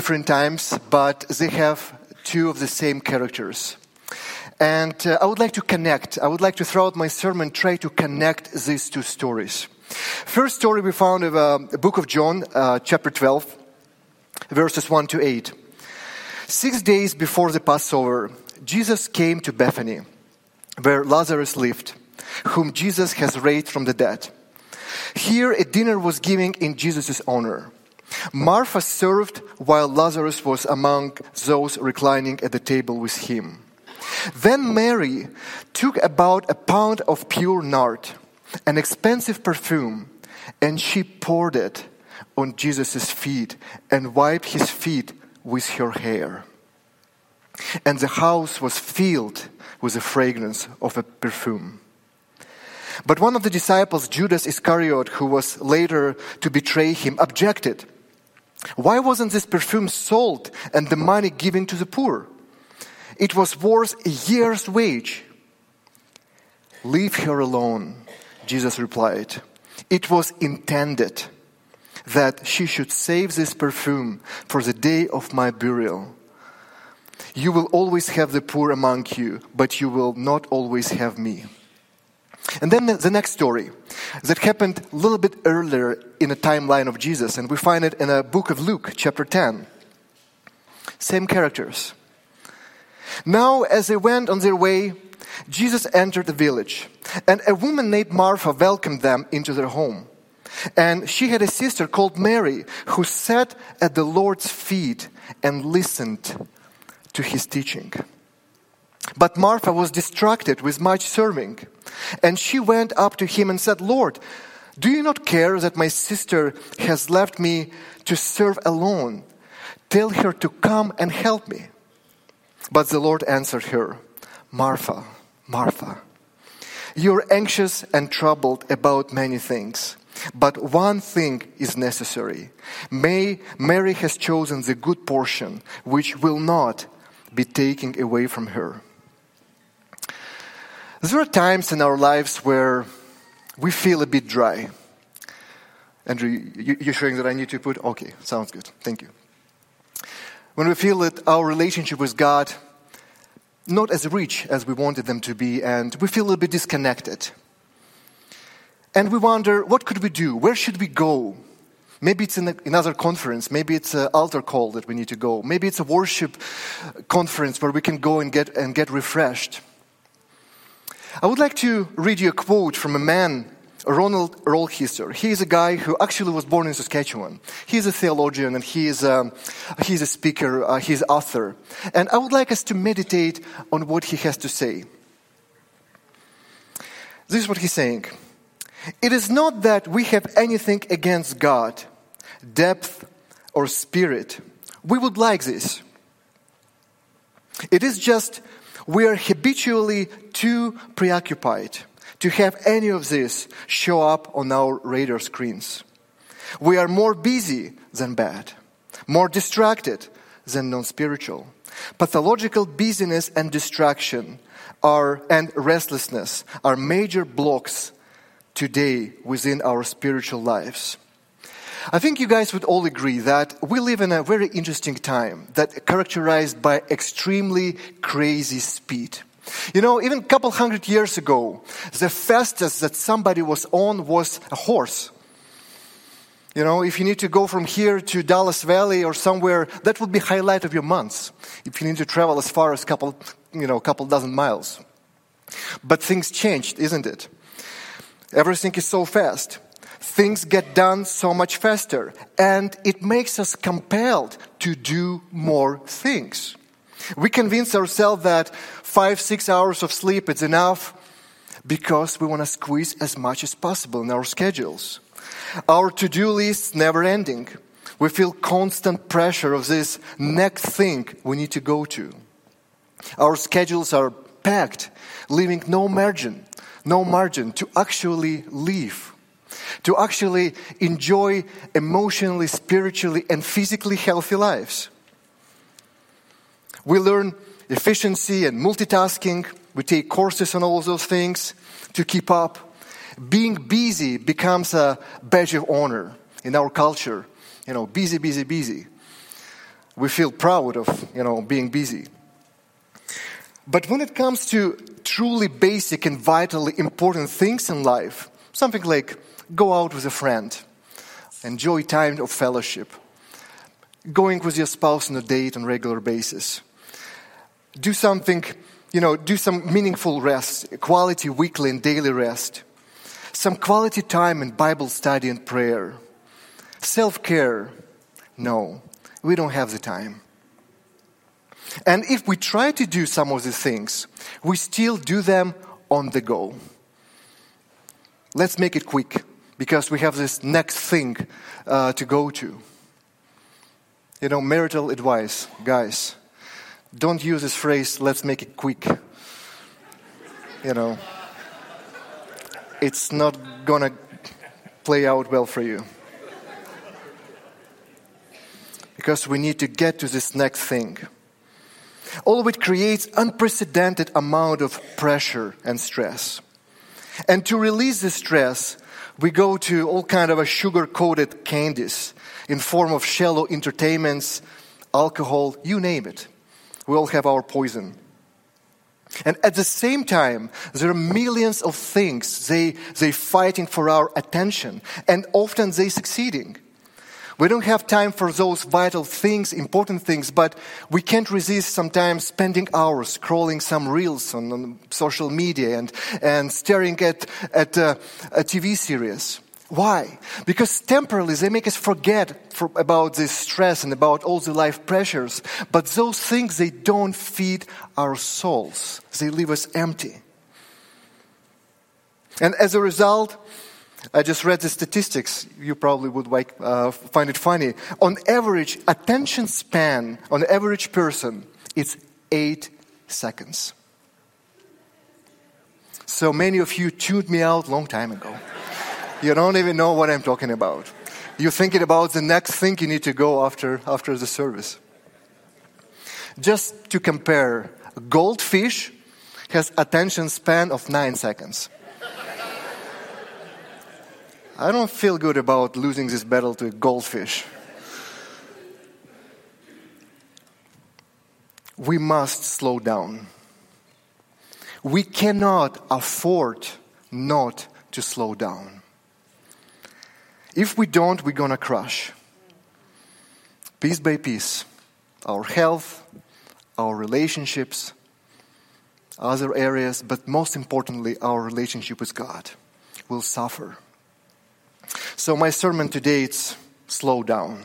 different times, but they have two of the same characters. And I would like to connect. I would like to, throughout my sermon, try to connect these two stories. First story we found in the book of John, chapter 12, verses 1 to 8. 6 days before the Passover, Jesus came to Bethany, where Lazarus lived, whom Jesus has raised from the dead. Here a dinner was given in Jesus' honor. Martha served while Lazarus was among those reclining at the table with him. Then Mary took about a pound of pure nard, an expensive perfume, and she poured it on Jesus' feet and wiped his feet with her hair. And the house was filled with the fragrance of a perfume. But one of the disciples, Judas Iscariot, who was later to betray him, objected. Why wasn't this perfume sold and the money given to the poor? It was worth a year's wage. Leave her alone, Jesus replied. It was intended that she should save this perfume for the day of my burial. You will always have the poor among you, but you will not always have me. And then the next story that happened a little bit earlier in the timeline of Jesus, and we find it in the book of Luke, chapter 10. Same characters. Now, as they went on their way, Jesus entered the village, and a woman named Martha welcomed them into their home. And she had a sister called Mary, who sat at the Lord's feet and listened to his teaching. But Martha was distracted with much serving. And she went up to him and said, Lord, do you not care that my sister has left me to serve alone? Tell her to come and help me. But the Lord answered her, Martha, Martha, you're anxious and troubled about many things, but one thing is necessary. Mary has chosen the good portion, which will not be taken away from her. There are times in our lives where we feel a bit dry. Andrew, you're showing that I need to put? Okay, sounds good. Thank you. When we feel that our relationship with God not as rich as we wanted them to be, and we feel a little bit disconnected. And we wonder, what could we do? Where should we go? Maybe it's another conference. Maybe it's an altar call that we need to go. Maybe it's a worship conference where we can go and get refreshed. I would like to read you a quote from a man, Ronald Rolheiser. He is a guy who actually was born in Saskatchewan. He's a theologian and he's a speaker, he's an author. And I would like us to meditate on what he has to say. This is what he's saying. It is not that we have anything against God, depth or spirit. We would like this. It is just we are habitually too preoccupied to have any of this show up on our radar screens. We are more busy than bad, more distracted than non-spiritual. Pathological busyness and distraction and restlessness are major blocks today within our spiritual lives. I think you guys would all agree that we live in a very interesting time that characterized by extremely crazy speed. You know, even a couple hundred years ago, the fastest that somebody was on was a horse. You know, if you need to go from here to Dallas Valley or somewhere, that would be highlight of your months. If you need to travel as far as couple dozen miles. But things changed, isn't it? Everything is so fast. Things get done so much faster, and it makes us compelled to do more things. We convince ourselves that 5-6 hours of sleep is enough because we want to squeeze as much as possible in our schedules. Our to-do list never ending. We feel constant pressure of this next thing we need to go to. Our schedules are packed, leaving no margin to actually live. To actually enjoy emotionally, spiritually, and physically healthy lives. We learn efficiency and multitasking. We take courses on all of those things to keep up. Being busy becomes a badge of honor in our culture. You know, busy, busy, busy. We feel proud of, being busy. But when it comes to truly basic and vitally important things in life, something like go out with a friend, enjoy time of fellowship, going with your spouse on a date on a regular basis, do something, do some meaningful rest, quality weekly and daily rest, some quality time in Bible study and prayer, self-care. No, we don't have the time. And if we try to do some of these things, we still do them on the go. Let's make it quick, because we have this next thing to go to. Marital advice, guys. Don't use this phrase, let's make it quick. It's not gonna play out well for you. Because we need to get to this next thing. All of it creates unprecedented amount of pressure and stress. And to release the stress, we go to all kind of sugar-coated candies in form of shallow entertainments, alcohol, you name it. We all have our poison. And at the same time, there are millions of things they fighting for our attention, and often they succeeding. We don't have time for those vital things, important things, but we can't resist sometimes spending hours scrolling some reels on social media and staring at a TV series. Why? Because temporarily they make us forget about this stress and about all the life pressures. But those things, they don't feed our souls. They leave us empty. And as a result, I just read the statistics. You probably would find it funny. On average, attention span on the average person, it's 8 seconds. So many of you tuned me out a long time ago. You don't even know what I'm talking about. You're thinking about the next thing you need to go after the service. Just to compare, a goldfish has attention span of 9 seconds. I don't feel good about losing this battle to a goldfish. We must slow down. We cannot afford not to slow down. If we don't, we're going to crash. Piece by piece, our health, our relationships, other areas, but most importantly, our relationship with God will suffer. So my sermon today, it's slow down.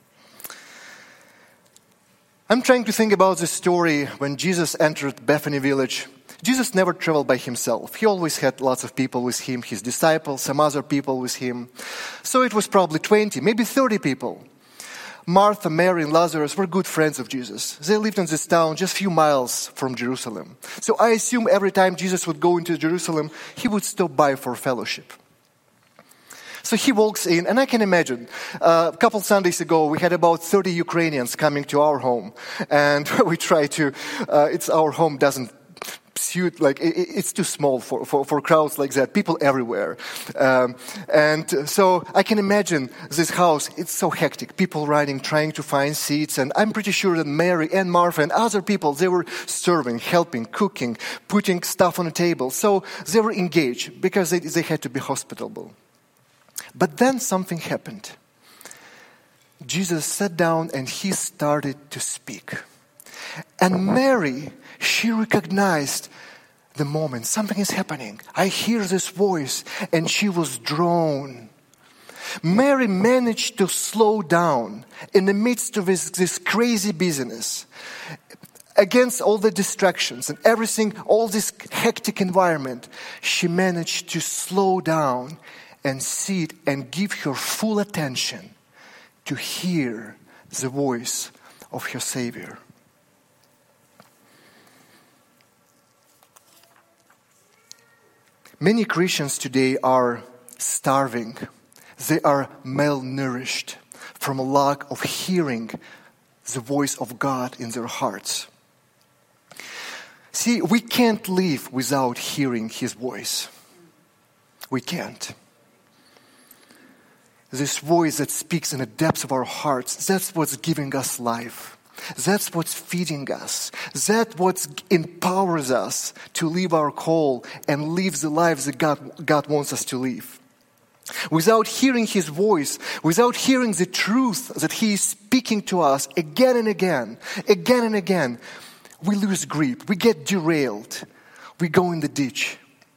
I'm trying to think about the story when Jesus entered Bethany village. Jesus never traveled by himself. He always had lots of people with him, his disciples, some other people with him. So it was probably 20, maybe 30 people. Martha, Mary, and Lazarus were good friends of Jesus. They lived in this town just a few miles from Jerusalem. So I assume every time Jesus would go into Jerusalem, he would stop by for fellowship. So he walks in, and I can imagine, a couple Sundays ago, we had about 30 Ukrainians coming to our home. And we try to, our home doesn't suit, it's too small for crowds like that, people everywhere. And so I can imagine this house, it's so hectic, people running, trying to find seats. And I'm pretty sure that Mary and Martha and other people, they were serving, helping, cooking, putting stuff on the table. So they were engaged because they had to be hospitable. But then something happened. Jesus sat down and he started to speak. And Mary, she recognized the moment. Something is happening. I hear this voice. And she was drawn. Mary managed to slow down in the midst of this crazy business. Against all the distractions and everything, all this hectic environment, she managed to slow down and sit and give her full attention to hear the voice of her Savior. Many Christians today are starving. They are malnourished from a lack of hearing the voice of God in their hearts. See, we can't live without hearing His voice. We can't. This voice that speaks in the depths of our hearts, that's what's giving us life. That's what's feeding us. That's what empowers us to live our call and live the lives that God wants us to live. Without hearing His voice, without hearing the truth that He is speaking to us again and again, we lose grip. We get derailed. We go in the ditch.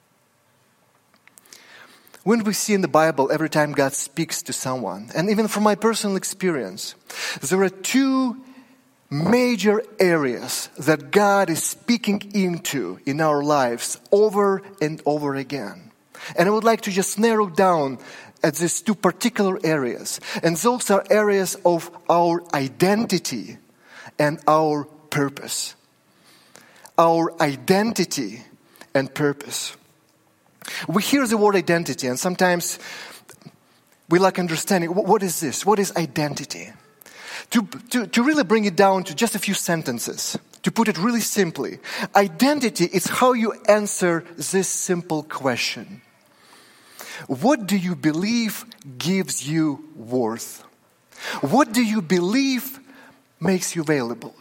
When we see in the Bible, every time God speaks to someone, and even from my personal experience, there are two major areas that God is speaking into in our lives over and over again. And I would like to just narrow down at these two particular areas. And those are areas of our identity and our purpose. Our identity and purpose. We hear the word identity, and sometimes we lack understanding. What is this? What is identity? To really bring it down to just a few sentences, to put it really simply, identity is how you answer this simple question. What do you believe gives you worth? What do you believe makes you valuable?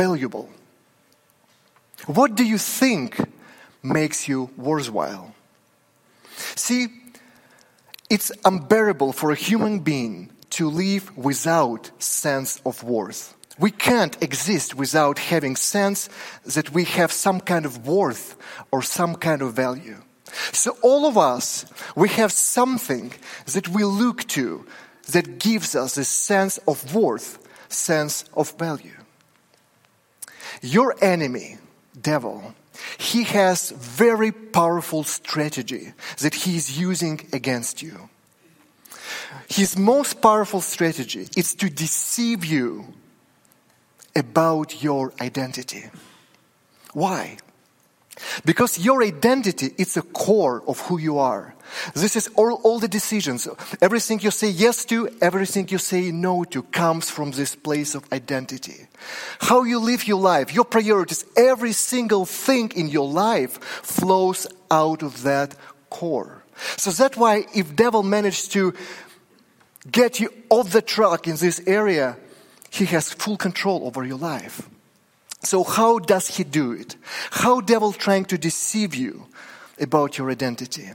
What do you think makes you worthwhile? See, it's unbearable for a human being to live without sense of worth. We can't exist without having sense that we have some kind of worth or some kind of value. So all of us, we have something that we look to that gives us a sense of worth, sense of value. Your enemy, devil, he has very powerful strategy that he is using against you. His most powerful strategy is to deceive you about your identity. Why? Because your identity is the core of who you are. This is all the decisions. Everything you say yes to, everything you say no to comes from this place of identity. How you live your life, your priorities, every single thing in your life flows out of that core. So that's why if devil managed to get you off the track in this area, he has full control over your life. So how does he do it? How devil trying to deceive you about your identity?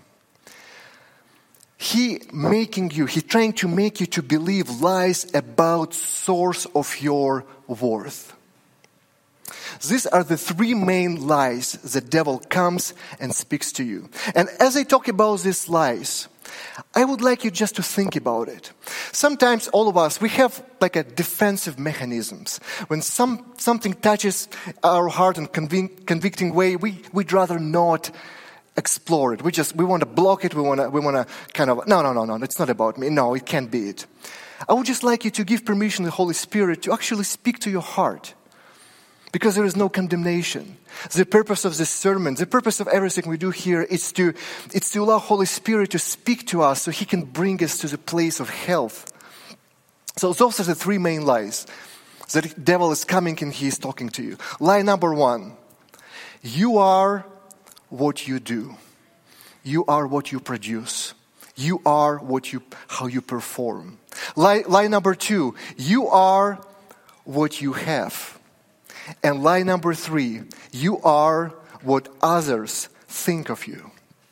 He trying to make you to believe lies about source of your worth. These are the three main lies the devil comes and speaks to you. And as I talk about these lies, I would like you just to think about it. Sometimes all of us, we have like a defensive mechanisms. When something touches our heart in convicting way, we'd rather not explore it. We want to block it. We want to kind of, no, it's not about me. No, it can't be it. I would just like you to give permission to the Holy Spirit to actually speak to your heart. Because there is no condemnation. The purpose of this sermon, the purpose of everything we do here is to allow Holy Spirit to speak to us so He can bring us to the place of health. So those are the three main lies. The devil is coming and he is talking to you. Lie number one. You are what you do. You are what you produce. You are how you perform. Lie number two. You are what you have. And lie number three, you are what others think of you.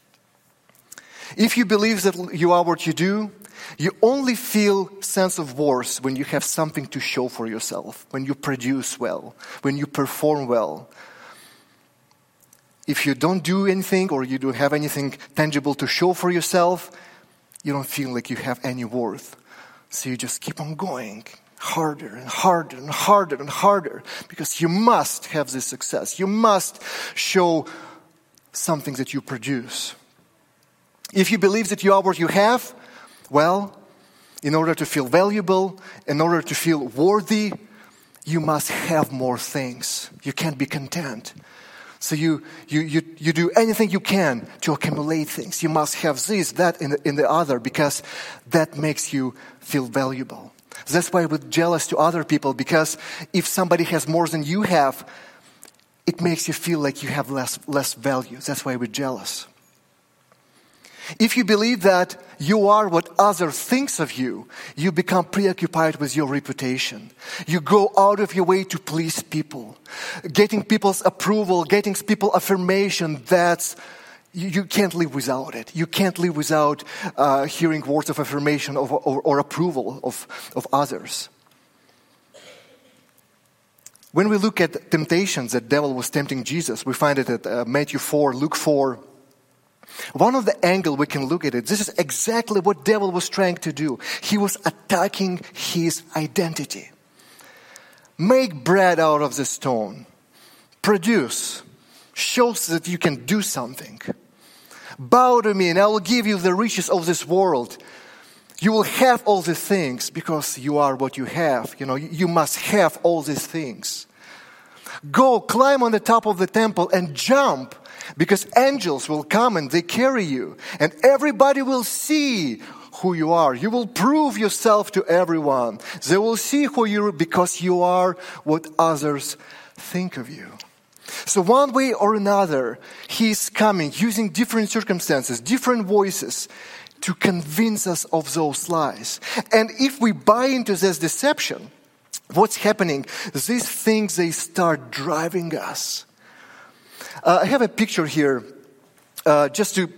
If you believe that you are what you do, you only feel sense of worth when you have something to show for yourself, when you produce well, when you perform well. If you don't do anything or you don't have anything tangible to show for yourself, you don't feel like you have any worth. So you just keep on going. Harder and harder and harder and harder, because you must have this success. You must show something that you produce. If you believe that you are what you have, well, in order to feel valuable, in order to feel worthy, you must have more things. You can't be content. So you do anything you can to accumulate things. You must have this, that, in the other, because that makes you feel valuable. That's why we're jealous to other people, because if somebody has more than you have, it makes you feel like you have less value. That's why we're jealous. If you believe that you are what others think of you, you become preoccupied with your reputation. You go out of your way to please people. Getting people's approval, getting people's affirmation, you can't live without it. You can't live without hearing words of affirmation or approval of others. When we look at temptations that the devil was tempting Jesus, we find it at Matthew 4, Luke 4. One of the angles we can look at it, this is exactly what the devil was trying to do. He was attacking his identity. Make bread out of the stone. Produce. Shows that you can do something. Bow to me and I will give you the riches of this world. You will have all these things because you are what you have. You must have all these things. Go, climb on the top of the temple and jump. Because angels will come and they carry you. And everybody will see who you are. You will prove yourself to everyone. They will see who you are because you are what others think of you. So one way or another, He's coming using different circumstances, different voices to convince us of those lies. And if we buy into this deception, what's happening? These things, they start driving us. I have a picture here, just to,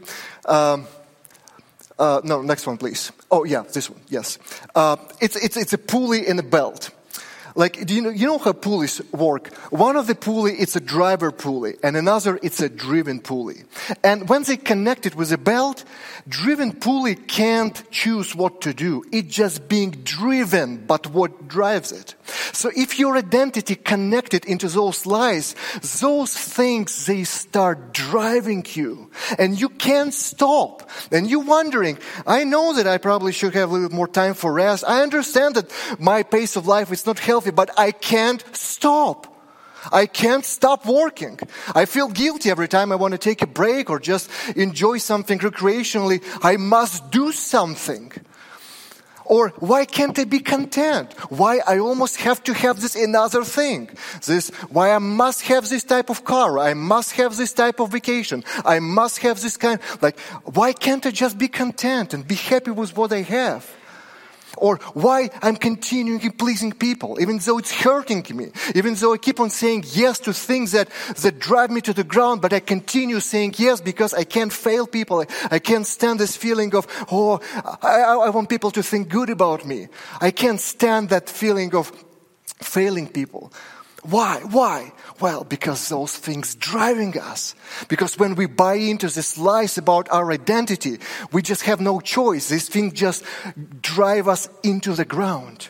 no, next one, please. Oh, yeah, this one, yes. It's a pulley and a belt. Like, do you know how pulleys work? One of the pulley, it's a driver pulley, and another, it's a driven pulley. And when they connect it with a belt, driven pulley can't choose what to do. It's just being driven, but what drives it. So if your identity connected into those lies, those things, they start driving you. And you can't stop. And you're wondering, I know that I probably should have a little bit more time for rest. I understand that my pace of life is not healthy, but I can't stop. I can't stop working. I feel guilty every time I want to take a break or just enjoy something recreationally. I must do something. Or why can't I be content? Why I almost have to have this another thing? Why I must have this type of car? I must have this type of vacation. I must have this kind. Why can't I just be content and be happy with what I have? Or why I'm continuing pleasing people, even though it's hurting me, even though I keep on saying yes to things that drive me to the ground, but I continue saying yes because I can't fail people. I can't stand this feeling of, I want people to think good about me. I can't stand that feeling of failing people. Why? Well, because those things driving us. Because when we buy into these lies about our identity, we just have no choice. These things just drive us into the ground.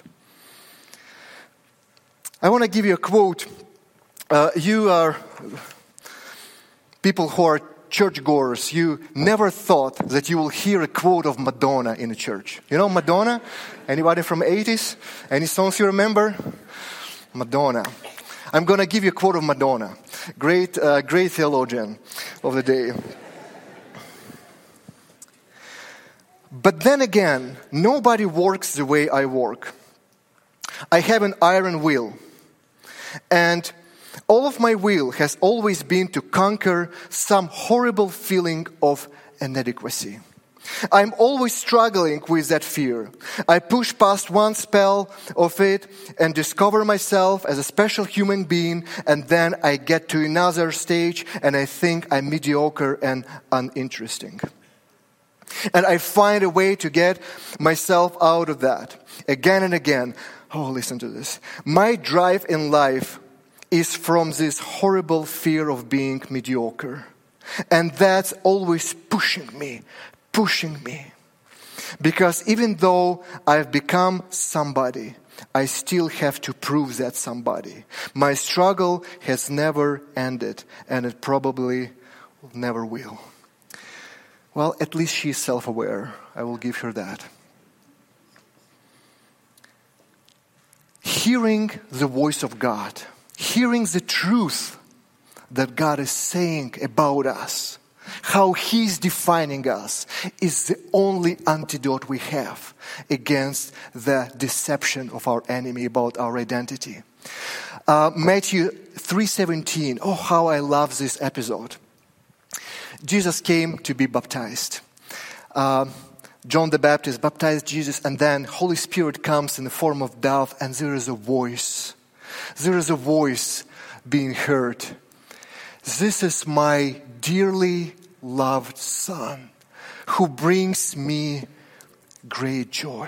I want to give you a quote. You are people who are churchgoers. You never thought that you will hear a quote of Madonna in a church. You know Madonna? Anybody from the 80s? Any songs you remember? Madonna. I'm going to give you a quote of Madonna. Great theologian of the day. But then again, nobody works the way I work. I have an iron will. And all of my will has always been to conquer some horrible feeling of inadequacy. I'm always struggling with that fear. I push past one spell of it and discover myself as a special human being, and then I get to another stage and I think I'm mediocre and uninteresting. And I find a way to get myself out of that again and again. Oh, listen to this. My drive in life is from this horrible fear of being mediocre. And that's always pushing me. Because even though I've become somebody, I still have to prove that somebody. My struggle has never ended, and it probably never will. Well, at least she's self-aware. I will give her that. Hearing the voice of God, hearing the truth that God is saying about us, how He's defining us, is the only antidote we have against the deception of our enemy about our identity. Matthew 3:17. Oh, how I love this episode. Jesus came to be baptized. John the Baptist baptized Jesus, and then Holy Spirit comes in the form of dove, and there is a voice. There is a voice being heard. This is my dearly loved Son, who brings me great joy.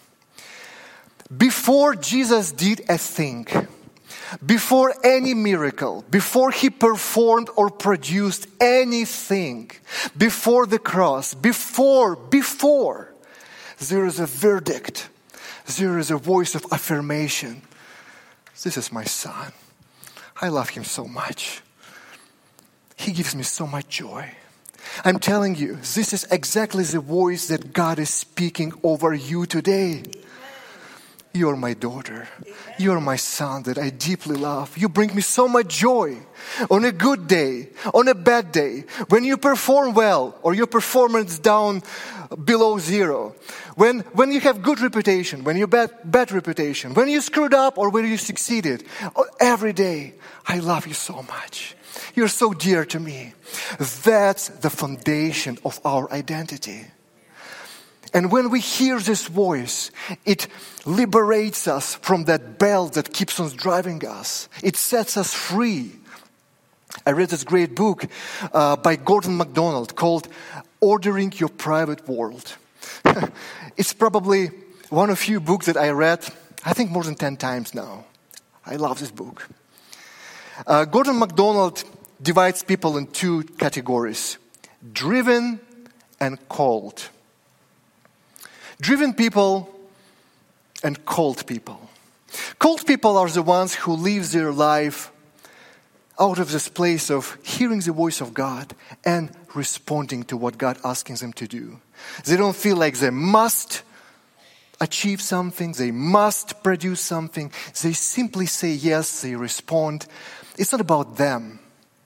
Before Jesus did a thing, before any miracle, before he performed or produced anything, before the cross, before, there is a verdict. There is a voice of affirmation. This is my Son. I love him so much. He gives me so much joy. I'm telling you, this is exactly the voice that God is speaking over you today. You are my daughter. You are my son that I deeply love. You bring me so much joy on a good day, on a bad day, when you perform well or your performance down below zero, when you have good reputation, when you bad reputation, when you screwed up or when you succeeded. Every day, I love you so much. You're so dear to me. That's the foundation of our identity. And when we hear this voice, it liberates us from that belt that keeps on driving us. It sets us free. I read this great book by Gordon MacDonald called Ordering Your Private World. It's probably one of few books that I read, I think more than 10 times now. I love this book. Gordon MacDonald divides people in two categories: driven and called. Driven people and called people. Called people are the ones who live their life out of this place of hearing the voice of God and responding to what God asking them to do. They don't feel like they must achieve something, they must produce something. They simply say yes, they respond. It's not about them.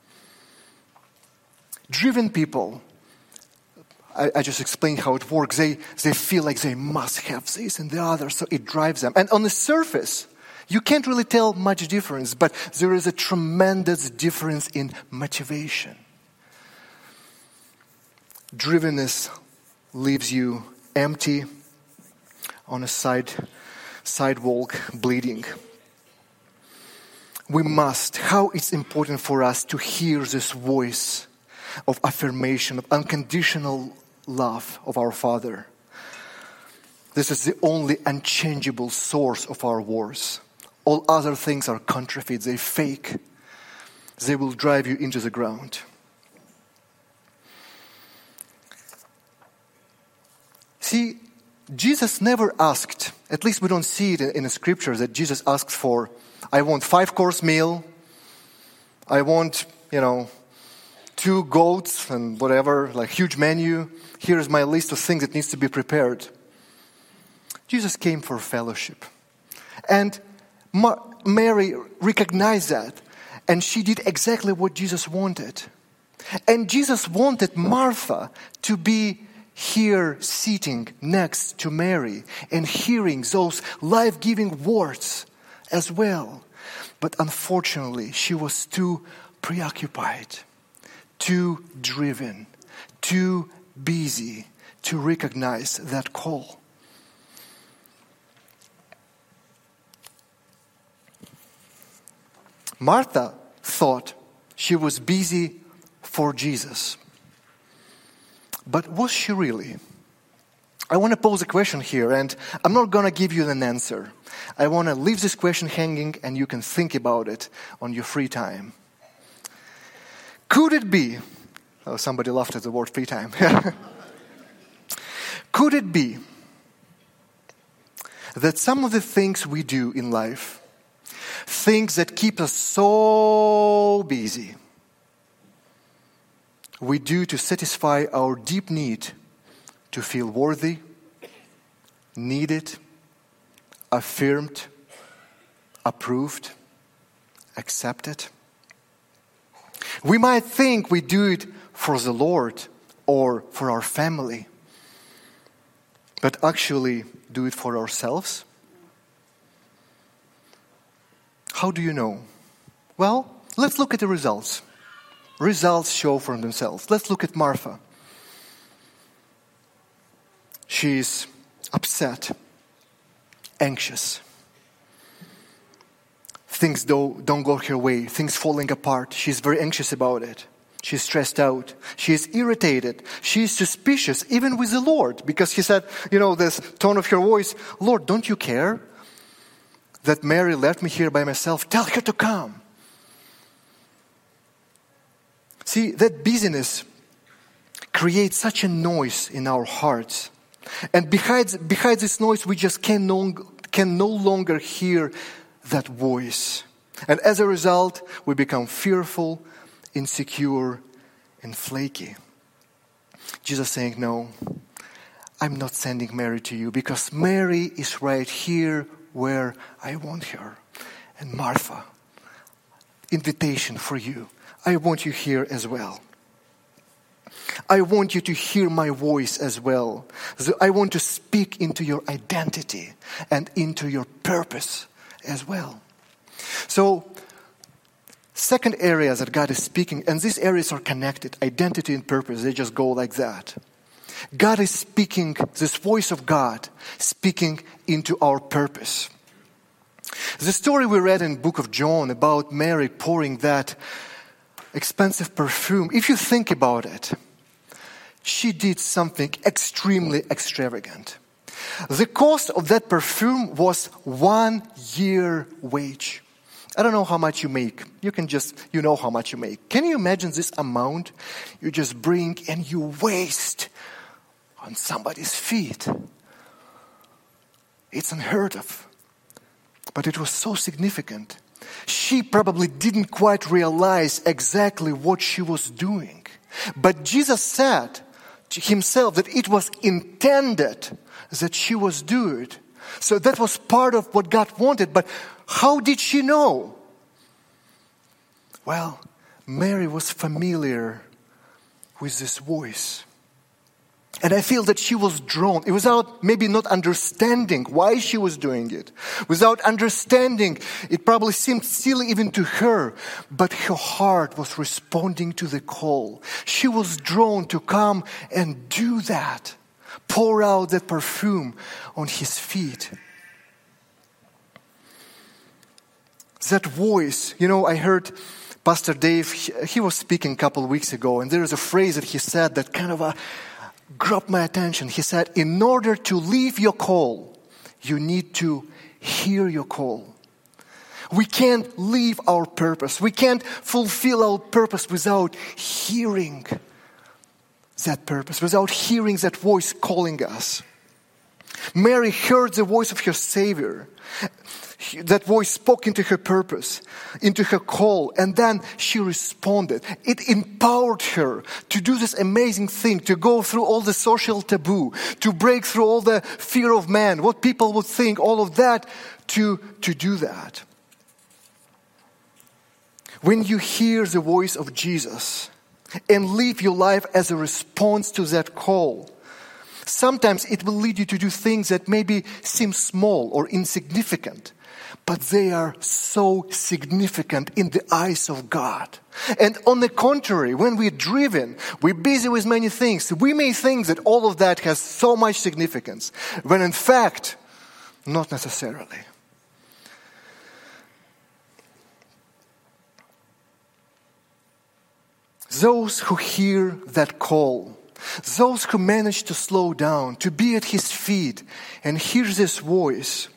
Driven people, I just explained how it works. They feel like they must have this and the other, so it drives them. And on the surface, you can't really tell much difference, but there is a tremendous difference in motivation. Drivenness leaves you empty on a sidewalk, bleeding. We must, how it's important for us to hear this voice of affirmation, of unconditional love of our Father. This is the only unchangeable source of our worth. All other things are counterfeit, they fake. They will drive you into the ground. See, Jesus never asked, at least we don't see it in the scripture, that Jesus asks for, I want 5-course meal, I want, 2 goats and whatever, like huge menu. Here's my list of things that needs to be prepared. Jesus came for fellowship. And Mary recognized that. And she did exactly what Jesus wanted. And Jesus wanted Martha to be here sitting next to Mary and hearing those life-giving words as well. But unfortunately, she was too preoccupied, too driven, too busy to recognize that call. Martha thought she was busy for Jesus. But was she really? I want to pose a question here, and I'm not going to give you an answer. I want to leave this question hanging, and you can think about it on your free time. Could it be, somebody laughed at the word free time. Could it be that some of the things we do in life, things that keep us so busy, we do to satisfy our deep need to feel worthy, needed, affirmed, approved, accepted? We might think we do it for the Lord or for our family, but actually do it for ourselves. How do you know? Well, let's look at the results. Results show for themselves. Let's look at Martha. She's upset, anxious. Things don't go her way. Things falling apart. She's very anxious about it. She's stressed out. She is irritated. She is suspicious, even with the Lord, because he said, this tone of her voice, Lord, don't you care that Mary left me here by myself? Tell her to come. See, that busyness creates such a noise in our hearts. And behind this noise, we just can no longer hear that voice. And as a result, we become fearful, insecure, and flaky. Jesus saying, no, I'm not sending Mary to you because Mary is right here where I want her. And Martha, invitation for you. I want you here as well. I want you to hear my voice as well. So I want to speak into your identity and into your purpose as well. So, second area that God is speaking, and these areas are connected, identity and purpose, they just go like that. God is speaking, this voice of God, speaking into our purpose. The story we read in the book of John about Mary pouring that expensive perfume, if you think about it, she did something extremely extravagant. The cost of that perfume was 1 year wage. I don't know how much you make. You know how much you make. Can you imagine this amount you just bring and you waste on somebody's feet? It's unheard of. But it was so significant. She probably didn't quite realize exactly what she was doing. But Jesus said to himself that it was intended that she was do it. So that was part of what God wanted. But how did she know? Well, Mary was familiar with this voice. And I feel that she was drawn, without maybe not understanding why she was doing it. Without understanding, it probably seemed silly even to her. But her heart was responding to the call. She was drawn to come and do that. Pour out that perfume on his feet. That voice, I heard Pastor Dave, he was speaking a couple of weeks ago, and there is a phrase that he said that kind of grabbed my attention. He said, in order to leave your call, you need to hear your call. We can't leave our purpose. We can't fulfill our purpose without hearing that purpose, without hearing that voice calling us. Mary heard the voice of her Savior. That voice spoke into her purpose, into her call, and then she responded. It empowered her to do this amazing thing, to go through all the social taboo, to break through all the fear of man, what people would think, all of that, to do that. When you hear the voice of Jesus and live your life as a response to that call, sometimes it will lead you to do things that maybe seem small or insignificant, but they are so significant in the eyes of God. And on the contrary, when we're driven, we're busy with many things, we may think that all of that has so much significance, when in fact, not necessarily. Those who hear that call, those who manage to slow down, to be at his feet and hear this voice,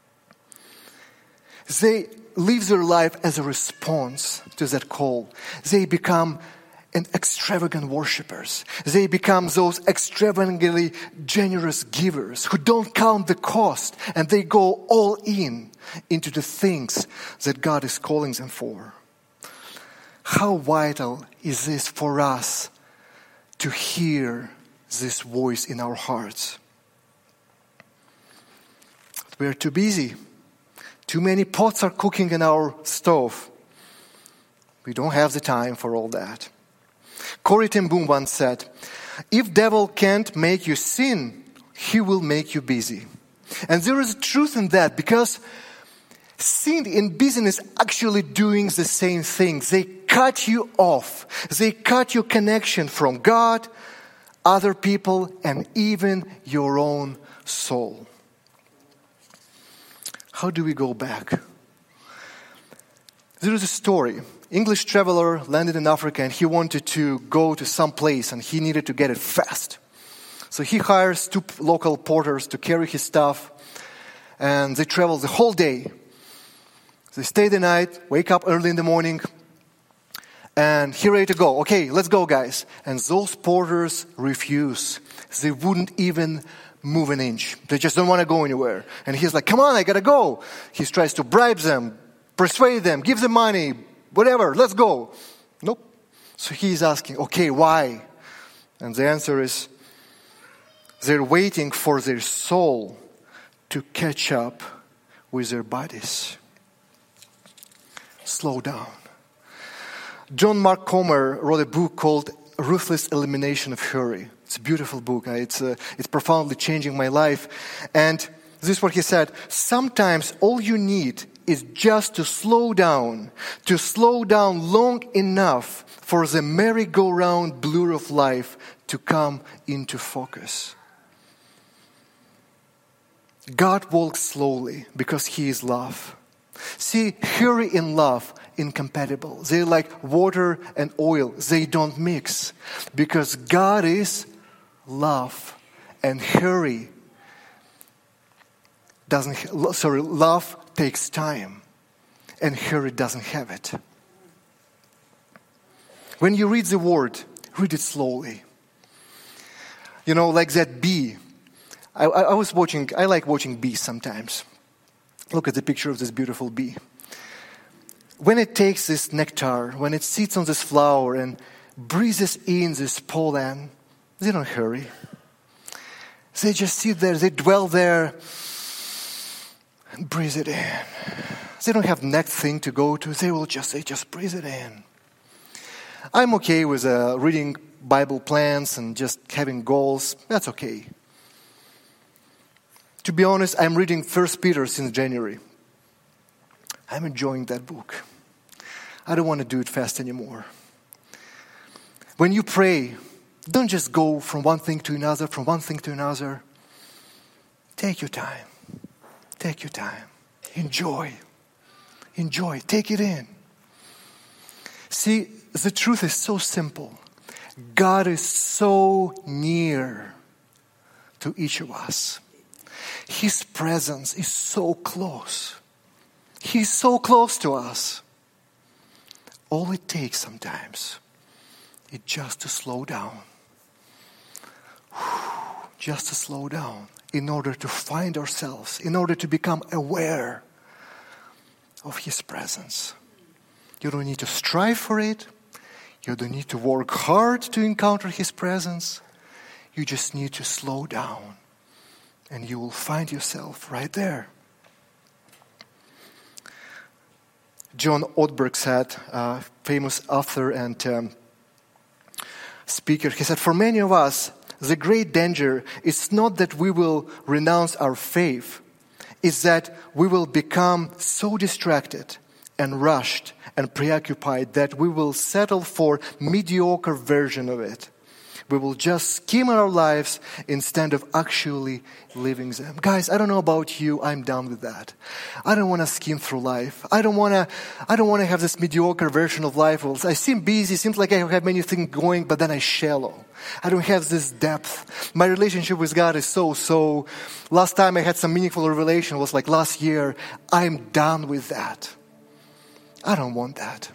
they live their life as a response to that call. They become an extravagant worshipers. They become those extravagantly generous givers who don't count the cost, and they go all into the things that God is calling them for. How vital is this for us to hear this voice in our hearts? We're too busy. Too many pots are cooking in our stove. We don't have the time for all that. Corrie ten Boom once said, if devil can't make you sin, he will make you busy. And there is truth in that, because sin and business actually doing the same thing. They cut you off. They cut your connection from God, other people, and even your own soul. How do we go back? There is a story. English traveler landed in Africa and he wanted to go to some place and he needed to get it fast. So he hires 2 local porters to carry his stuff, and they travel the whole day. They stay the night, wake up early in the morning, and he's ready to go. Okay, let's go, guys. And those porters refuse. They wouldn't even move an inch. They just don't want to go anywhere. And he's like, come on, I gotta go. He tries to bribe them, persuade them, give them money, whatever, let's go. Nope. So he's asking, okay, why? And the answer is, they're waiting for their soul to catch up with their bodies. Slow down. John Mark Comer wrote a book called Ruthless Elimination of Hurry. It's a beautiful book. It's profoundly changing my life. And this is what he said. Sometimes all you need is just to slow down long enough for the merry-go-round blur of life to come into focus. God walks slowly because He is love. See, hurry and love incompatible. They're like water and oil. They don't mix because God is love, and love takes time, and hurry doesn't have it. When you read the word, read it slowly. You know, like that bee. I like watching bees sometimes. Look at the picture of this beautiful bee. When it takes this nectar, when it sits on this flower and breathes in this pollen, they don't hurry. They just sit there, they dwell there and breathe it in. They don't have next thing to go to. They just breathe it in. I'm okay with reading Bible plans and just having goals. That's okay. To be honest, I'm reading 1 Peter since January. I'm enjoying that book. I don't want to do it fast anymore. When you pray, don't just go from one thing to another, Take your time. Take your time. Enjoy. Take it in. See, the truth is so simple. God is so near to each of us. His presence is so close. He's so close to us. All it takes sometimes is just to slow down. Just to slow down in order to find ourselves, in order to become aware of His presence. You don't need to strive for it. You don't need to work hard to encounter His presence. You just need to slow down. And you will find yourself right there. John Ortberg said, famous author and speaker, he said, for many of us, the great danger is not that we will renounce our faith. It's that we will become so distracted and rushed and preoccupied that we will settle for mediocre version of it. We will just skim our lives instead of actually living them. Guys, I don't know about you, I'm done with that. I don't want to skim through life. I don't want to have this mediocre version of life. I seem busy, seems like I have many things going, but then I'm shallow. I don't have this depth. My relationship with God is so. Last time I had some meaningful revelation was like last year. I'm done with that. I don't want that.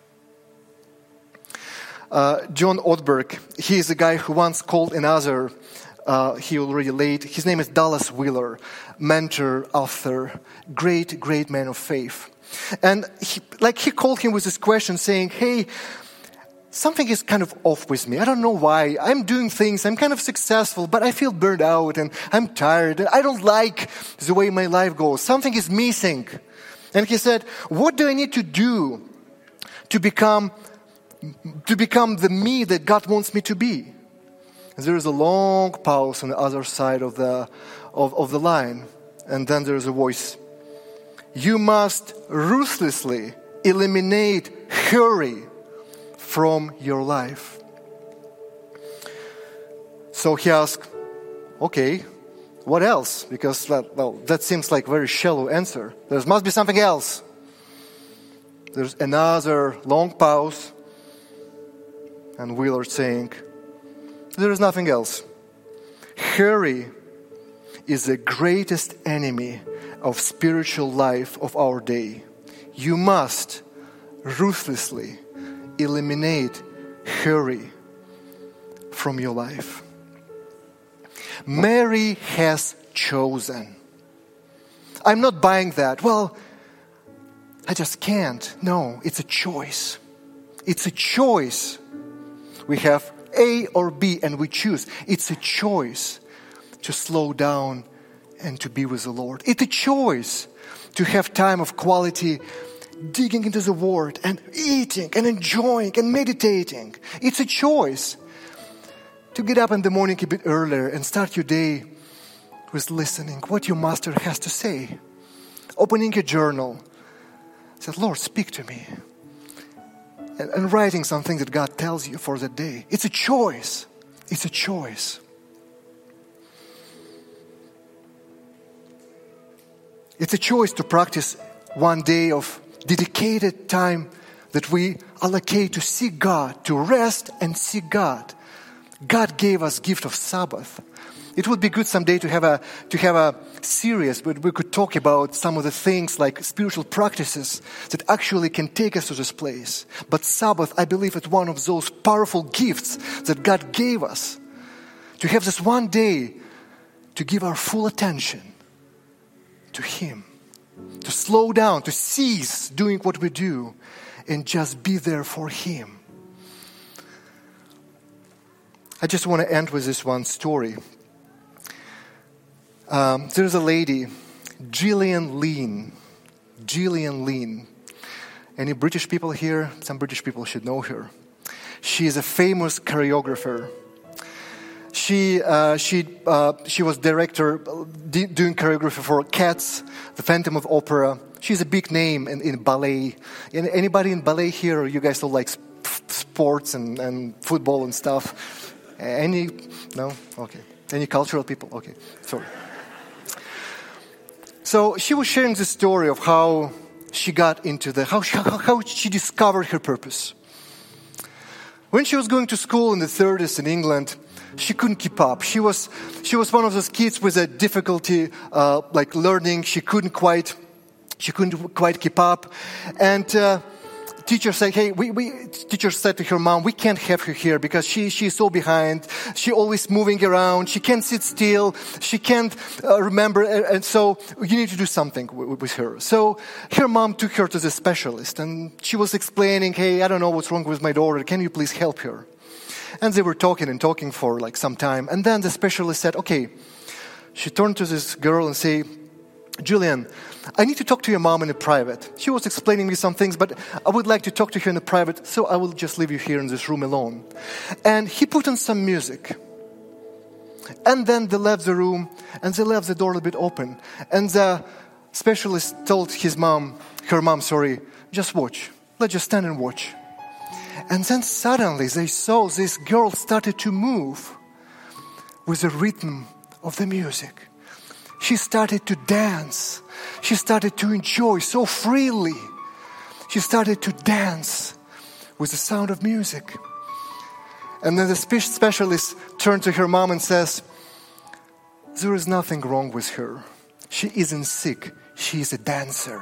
John Ortberg, he is a guy who once called another, he already late, his name is Dallas Wheeler, mentor, author, great man of faith. And he called him with this question saying, hey, something is kind of off with me. I don't know why. I'm doing things, I'm kind of successful, but I feel burned out and I'm tired. I don't like the way my life goes. Something is missing. And he said, what do I need to do to become the me that God wants me to be? And there is a long pause on the other side of the line. And then there is a voice. You must ruthlessly eliminate hurry from your life. So he asked, okay, what else? Because, well, that seems like a very shallow answer. There must be something else. There's another long pause. And Willard saying, there is nothing else. Hurry is the greatest enemy of spiritual life of our day. You must ruthlessly eliminate hurry from your life. Mary has chosen. I'm not buying that. Well, I just can't. No, it's a choice. It's a choice. We have A or B and we choose. It's a choice to slow down and to be with the Lord. It's a choice to have time of quality digging into the Word and eating and enjoying and meditating. It's a choice to get up in the morning a bit earlier and start your day with listening what your Master has to say. Opening a journal. Say, Lord, speak to me. And writing something that God tells you for the day. It's a choice. It's a choice. It's a choice to practice one day of dedicated time that we allocate to seek God, to rest and seek God. God gave us gift of Sabbath. It would be good someday to have a series where we could talk about some of the things like spiritual practices that actually can take us to this place. But Sabbath, I believe, is one of those powerful gifts that God gave us. To have this one day to give our full attention to Him. To slow down, to cease doing what we do and just be there for Him. I just want to end with this one story. There's a lady, Gillian Lynn. Gillian Lynn. Any British people here? Some British people should know her. She is a famous choreographer. She was director doing choreography for Cats, the Phantom of Opera. She's a big name in ballet. Anybody in ballet here? Or you guys all like sports and football and stuff? Any? No? Okay. Any cultural people? Okay. Sorry. So she was sharing the story of how she got into how she discovered her purpose. When she was going to school in the 30s in England, she couldn't keep up. She was one of those kids with a difficulty like learning. She couldn't quite keep up, and teacher said, "Hey, teacher said to her mom, we can't have her here because she's so behind. She's always moving around. She can't sit still. She can't remember, and so you need to do something with her." So her mom took her to the specialist, and she was explaining, "Hey, I don't know what's wrong with my daughter. Can you please help her?" And they were talking for like some time. And then the specialist said, okay. She turned to this girl and said, Julian, I need to talk to your mom in a private. She was explaining me some things, but I would like to talk to her in a private, so I will just leave you here in this room alone. And he put on some music. And then they left the room, and they left the door a bit open. And the specialist told her mom, just watch. Let's just stand and watch. And then suddenly they saw this girl started to move with the rhythm of the music. She started to dance. She started to enjoy so freely. She started to dance with the sound of music. And then the specialist turned to her mom and says, there is nothing wrong with her. She isn't sick. She is a dancer.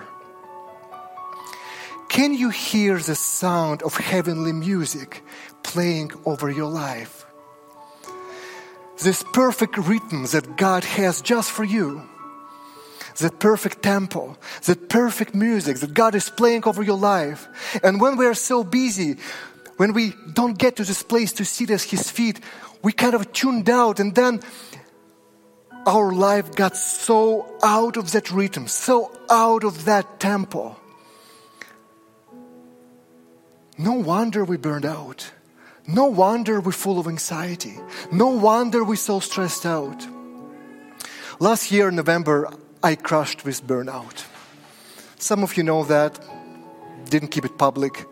Can you hear the sound of heavenly music playing over your life? This perfect rhythm that God has just for you. That perfect tempo, that perfect music that God is playing over your life. And when we are so busy, when we don't get to this place to sit at His feet, we kind of tuned out, and then our life got so out of that rhythm, so out of that tempo. No wonder we burned out. No wonder we're full of anxiety. No wonder we're so stressed out. Last year in November, I crashed with burnout. Some of you know that. Didn't keep it public.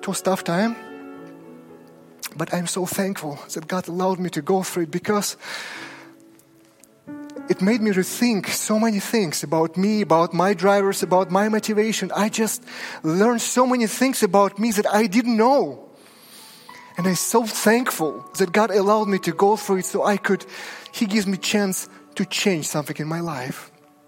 It was a tough time. But I'm so thankful that God allowed me to go through it, because it made me rethink so many things about me, about my drivers, about my motivation. I just learned so many things about me that I didn't know. And I'm so thankful that God allowed me to go through it so He gives me a chance to change something in my life.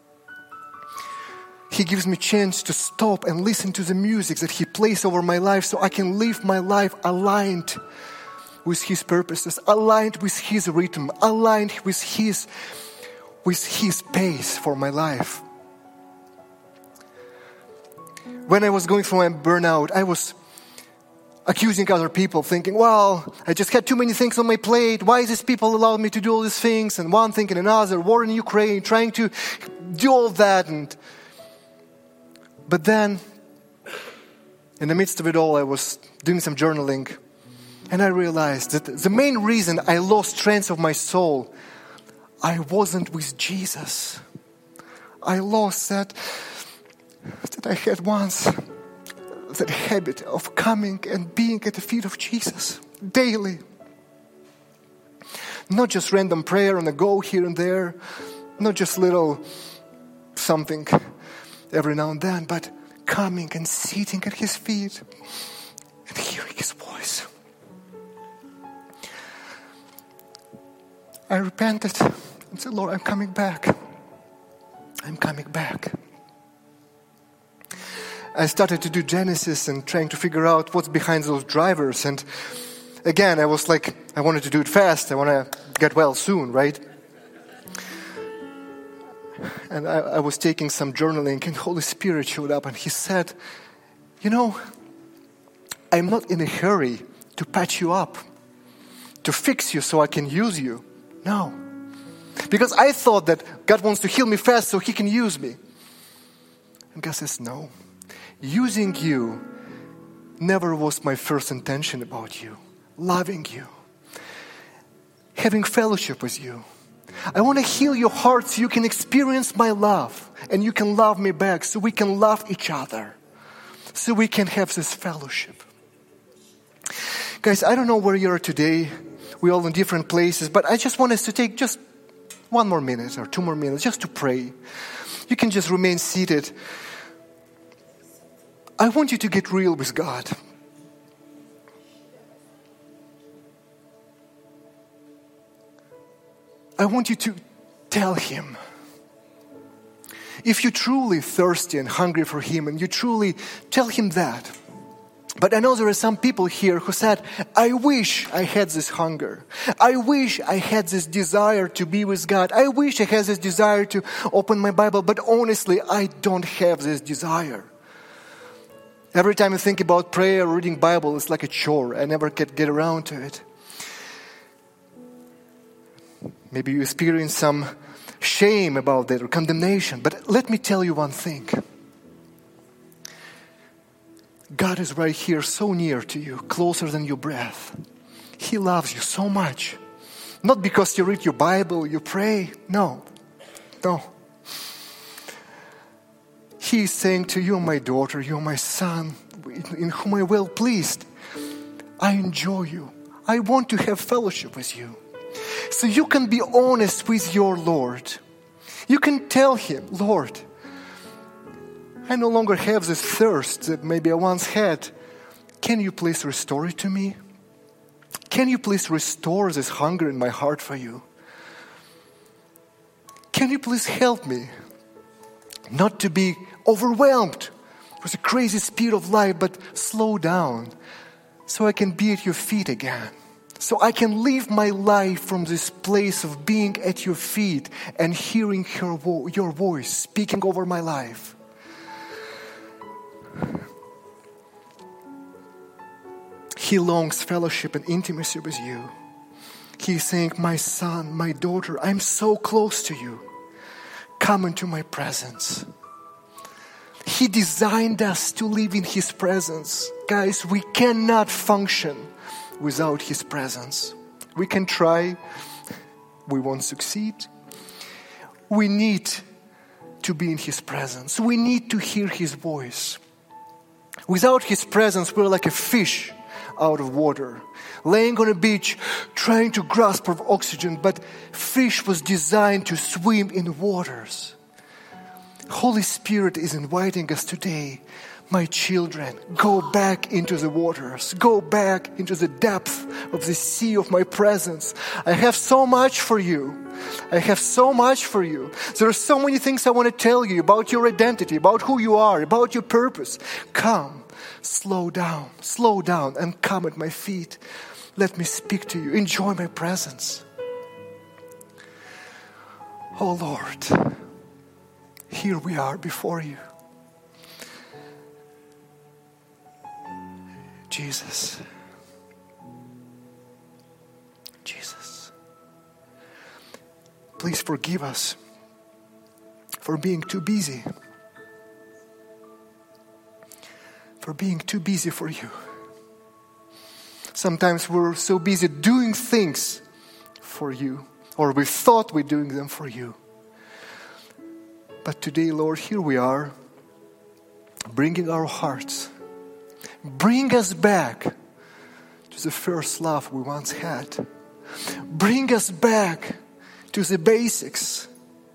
He gives me a chance to stop and listen to the music that He plays over my life so I can live my life aligned with His purposes, aligned with His rhythm, aligned with His pace for my life. When I was going through my burnout, I was accusing other people, thinking, well, I just had too many things on my plate. Why these people allow me to do all these things? And one thing and another, war in Ukraine, trying to do all that. But then, in the midst of it all, I was doing some journaling. And I realized that the main reason I lost strength of my soul, I wasn't with Jesus. I lost that I had once, that habit of coming and being at the feet of Jesus daily. Not just random prayer on the go here and there, not just little something every now and then, but coming and sitting at His feet and hearing His voice. I repented and said, Lord, I'm coming back. I'm coming back. I started to do Genesis and trying to figure out what's behind those drivers. And again, I was like, I wanted to do it fast. I want to get well soon, right? And I was taking some journaling, and Holy Spirit showed up and He said, I'm not in a hurry to patch you up, to fix you so I can use you. No. Because I thought that God wants to heal me fast so He can use me. And God says, no. Using you never was my first intention about you. Loving you. Having fellowship with you. I want to heal your heart so you can experience my love. And you can love me back so we can love each other. So we can have this fellowship. Guys, I don't know where you are today. We're all in different places. But I just want us to take just 1 more minute or 2 more minutes just to pray. You can just remain seated. I want you to get real with God. I want you to tell Him. If you're truly thirsty and hungry for Him, and you truly tell Him that. But I know there are some people here who said, I wish I had this hunger. I wish I had this desire to be with God. I wish I had this desire to open my Bible. But honestly, I don't have this desire. Every time I think about prayer or reading Bible, it's like a chore. I never get around to it. Maybe you experience some shame about that or condemnation. But let me tell you one thing. God is right here, so near to you, closer than your breath. He loves you so much. Not because you read your Bible, you pray. No. He is saying to you, my daughter, you are my son, in whom I am well pleased. I enjoy you. I want to have fellowship with you. So you can be honest with your Lord. You can tell Him, Lord, I no longer have this thirst that maybe I once had. Can you please restore it to me? Can you please restore this hunger in my heart for you? Can you please help me not to be overwhelmed with the crazy speed of life, but slow down so I can be at your feet again. So I can live my life from this place of being at your feet and hearing your voice speaking over my life. He longs fellowship and intimacy with you. He is saying, my son, my daughter, I'm so close to you. Come into my presence. He designed us to live in His presence. Guys, we cannot function without His presence. We can try, we won't succeed. We need to be in His presence. We need to hear His voice. Without His presence, we're like a fish out of water, laying on a beach, trying to grasp for oxygen, but fish was designed to swim in waters. Holy Spirit is inviting us today, my children, go back into the waters, go back into the depth of the sea of my presence. I have so much for you. I have so much for you. There are so many things I want to tell you about your identity, about who you are, about your purpose. Come, slow down, and come at my feet. Let me speak to you. Enjoy my presence. Oh Lord, here we are before you. Jesus. Please forgive us for being too busy. For being too busy for you. Sometimes we're so busy doing things for you, or we thought we're doing them for you. But today, Lord, here we are, bringing our hearts. Bring us back to the first love we once had. Bring us back to the basics.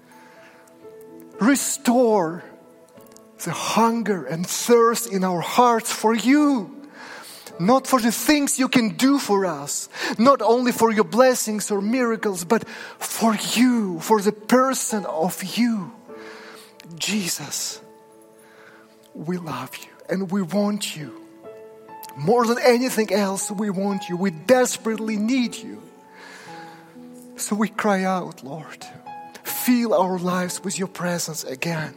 Restore the hunger and thirst in our hearts for you. Not for the things you can do for us. Not only for your blessings or miracles, but for you, for the person of you. Jesus, we love you and we want you. More than anything else, we want you. We desperately need you. So we cry out, Lord, fill our lives with your presence again.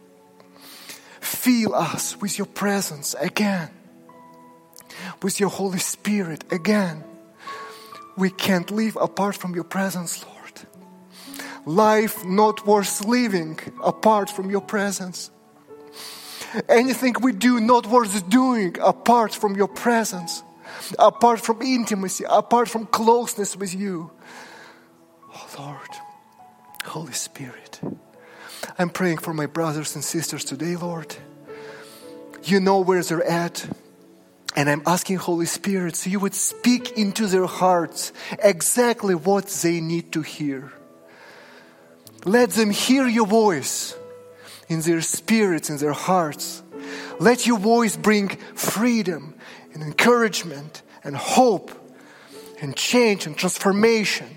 Fill us with your presence again. With your Holy Spirit again. We can't live apart from your presence, Lord. Life not worth living apart from your presence. Anything we do not worth doing apart from your presence. Apart from intimacy, apart from closeness with you. Oh Lord, Holy Spirit, I'm praying for my brothers and sisters today, Lord. You know where they're at. And I'm asking Holy Spirit so you would speak into their hearts exactly what they need to hear. Let them hear your voice in their spirits, in their hearts. Let your voice bring freedom and encouragement and hope and change and transformation.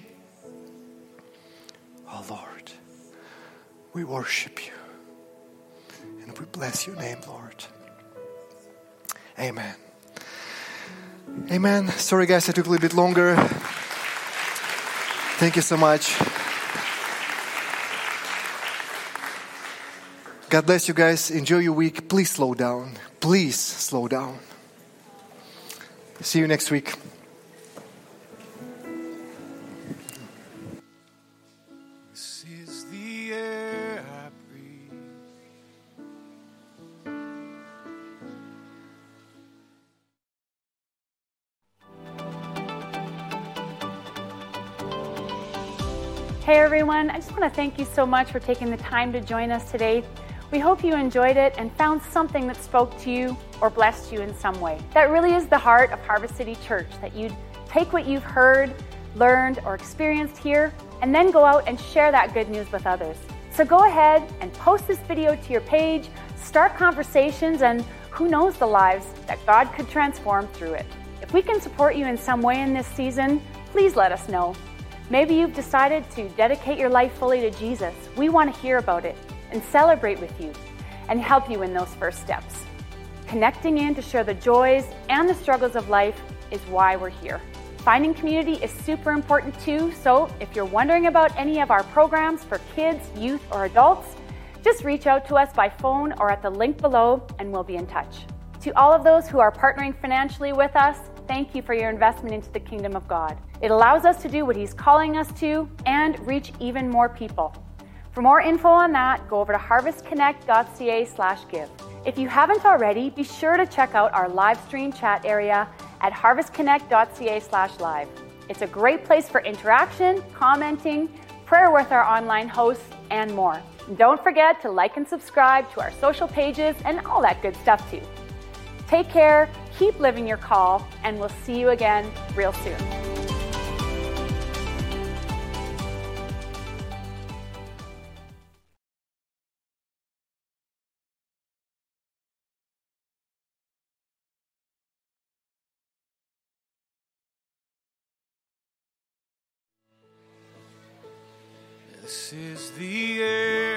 Oh Lord, we worship you and we bless your name, Lord. Amen. Amen. Sorry guys, I took a little bit longer. Thank you so much. God bless you guys. Enjoy your week. Please slow down. Please slow down. See you next week. This is the air I breathe. Hey everyone, I just want to thank you so much for taking the time to join us today. We hope you enjoyed it and found something that spoke to you or blessed you in some way. That really is the heart of Harvest City Church, that you'd take what you've heard, learned, or experienced here, and then go out and share that good news with others. So go ahead and post this video to your page, start conversations, and who knows the lives that God could transform through it. If we can support you in some way in this season, please let us know. Maybe you've decided to dedicate your life fully to Jesus. We want to hear about it and celebrate with you and help you in those first steps. Connecting in to share the joys and the struggles of life is why we're here. Finding community is super important too, so if you're wondering about any of our programs for kids, youth, or adults, just reach out to us by phone or at the link below and we'll be in touch. To all of those who are partnering financially with us, thank you for your investment into the kingdom of God. It allows us to do what He's calling us to and reach even more people. For more info on that, go over to harvestconnect.ca/give. If you haven't already, be sure to check out our live stream chat area at harvestconnect.ca/live. It's a great place for interaction, commenting, prayer with our online hosts, and more. And don't forget to like and subscribe to our social pages and all that good stuff too. Take care, keep living your call, and we'll see you again real soon. This is the air